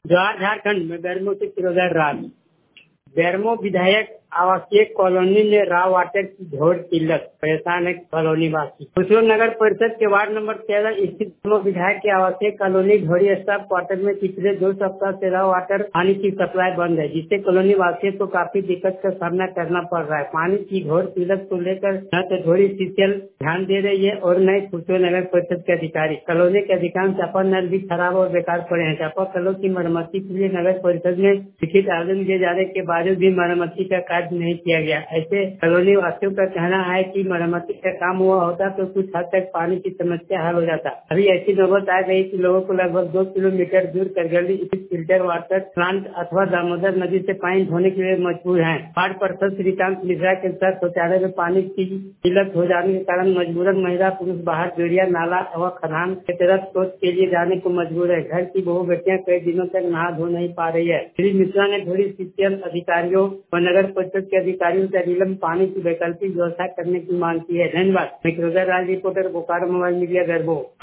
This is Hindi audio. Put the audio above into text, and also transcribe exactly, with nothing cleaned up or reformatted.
जवाहर झारखंड में बेरमो से किरोदर राज। बेरमो विधायक आवासीय कॉलोनी में राव वाटर की घोर किल्लत, परेशान है कॉलोनी वासी। खुसरो नगर परिषद के वार्ड नंबर तेरह स्थित बेरमो विधायक के आवासीय कॉलोनी घोड़ी स्टाफ क्वार्टर में पिछले दो सप्ताह से राव वाटर पानी की सप्लाई बंद है, जिससे कॉलोनी वासियों को काफी दिक्कत का सामना करना पड़ रहा है। पानी की घोर किल्लत को लेकर न तो घोड़ी सीसीएल ध्यान दे रही है और न ही खुसरो नगर परिषद के अधिकारी। कॉलोनी के अधिकांश चापा नल भी खराब और बेकार पड़े हैं। चापा कलों की मरम्मती के लिए नगर परिषद में लिखित आवेदन दिए जाने के बावजूद भी मरम्मती का कार्य नहीं किया गया। ऐसे कॉलोनी वासियों का कहना है कि मरम्मती का काम हुआ होता तो कुछ हद तक पानी की समस्या हल हो जाता। अभी ऐसी नौबत आ गई कि लोगों को लगभग दो किलोमीटर दूर करगली स्थित फिल्टर वाटर प्लांट अथवा दामोदर नदी से पानी धोने के लिए मजबूर हैं। वार्ड पार्षद श्रीकांत मिश्रा के अनुसार शौचालय में पानी की किल्लत हो जाने के कारण मजबूरन महिला पुरुष बाहर बेड़िया नाला व खदान के तरफ शौच के लिए जाने को मजबूर है। घर की बहु बेटियां कई दिनों तक नहा धो नहीं पा रही है। श्री मिश्रा ने थोड़ी सीसीएल अधिकारियों व नगर परिषद के अधिकारियों से अविलंब पानी की वैकल्पिक व्यवस्था करने की मांग की है। धन्यवाद। मैं Kirodar Raj, reporter, Bokaro mobile media, Bermo.